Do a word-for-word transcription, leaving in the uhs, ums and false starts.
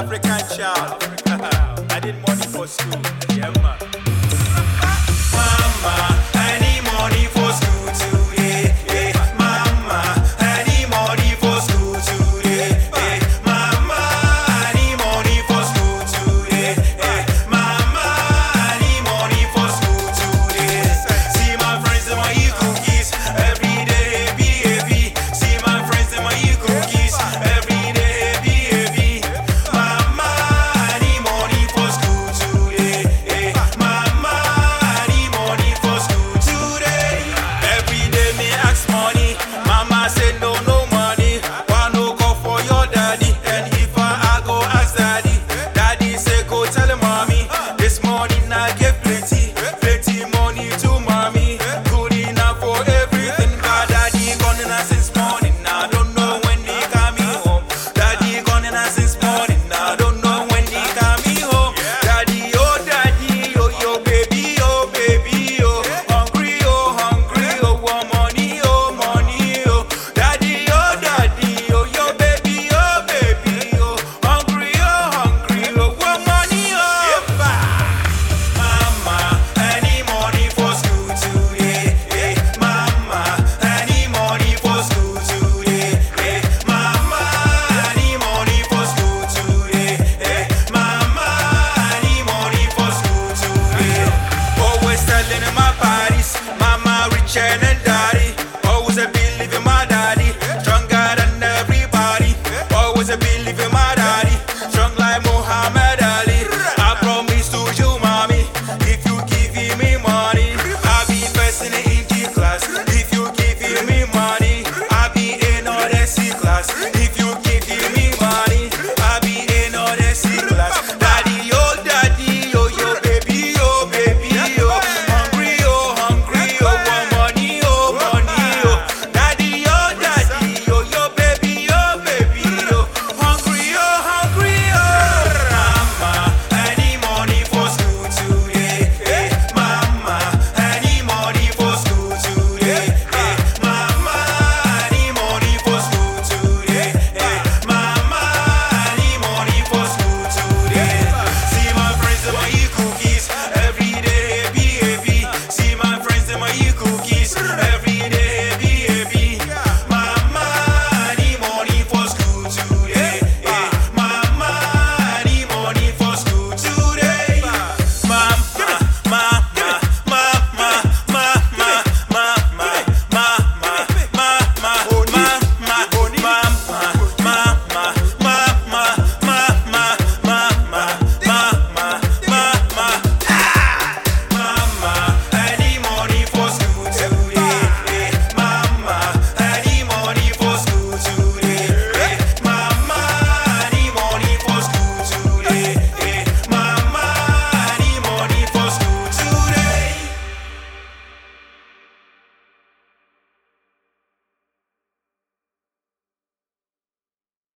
African child. I need money for school. Yeah, man. Mama, I need money for school today. Hey, mama, I need money for school today. Hey, mama, I need money for school today. Hey, mama, I need money for school today. See my friends and my cookies every day, B A B. See my friends and my cookies every day, B A B. Mama, I need money for school today. Hey, mama, I need money for school today. Every day me ask money, mama say no, no money. Why no go for your daddy? And if I, I go ask daddy, daddy say go tell mommy. This morning I give plenty, plenty money to mommy. Good enough for everything. But daddy gone in since morning. I don't know when he coming home. Daddy gone in since morning. I don't know when he coming home. Daddy, oh daddy, oh yo baby, oh baby, oh hungry, oh hungry, oh want money, oh money, oh daddy, oh daddy, oh yo baby, oh baby, oh hungry, oh hungry, oh want money, oh. Mama, I need money for school today. Hey, mama, I need money for school today. Hey, mama, I need money for school today. Hey, mama, I need money for school today. Always telling my parties, mama rich and